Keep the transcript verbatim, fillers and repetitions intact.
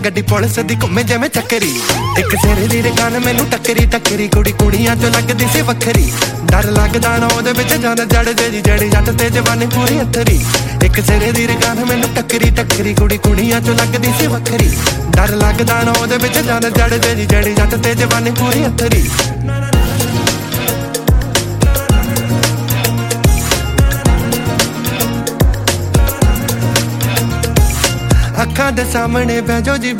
ਗੱਡੀ ਪੁਲਿਸ ਦੀ ਘੁੰਮੇ ਜਿਵੇਂ ਚੱਕਰੀ ਇੱਕ ਸਿਰੇ ਦੀ ਰਕਾਨ ਮੈਨੂੰ ਟੱਕਰੀ ਟੱਕਰੀ ਕੁੜੀ ਕੁੜੀਆਂ ਚੋਂ ਲੱਗਦੀ ਸੀ ਵੱਖਰੀ ਡਰ ਲੱਗਦਾ ਨਾ ਉਹਦੇ ਵਿੱਚ ਜਾਨ ਜੜਦੇ ਜੀ ਜੜੀ ਜੱਟ ਤੇ ਜਵਾਨੀ ਪੂਰੀ ਅਥਰੀ ਇੱਕ ਸਿਰੇ ਦੀ ਰਕਾਨ ਮੈਨੂੰ ਟੱਕਰੀ ਟੱਕਰੀ ਕੁੜੀ ਕੁੜੀਆਂ ਚੋਂ ਲੱਗਦੀ ਸੀ ਵੱਖਰੀ ਡਰ ਲੱਗਦਾ ਨਾ ਉਹਦੇ ਵਿੱਚ ਜਾਨ ਜੜਦੇ ਜੀ ਜੜੀ ਜੱਟ ਤੇ ਜਵਾਨੀ ਪੂਰੀ ਅਥਰੀ ਅੱਖਾਂ ਦੇ ਸਾਹਮਣੇ ਬਹਿ ਜਾਓ ਜੀ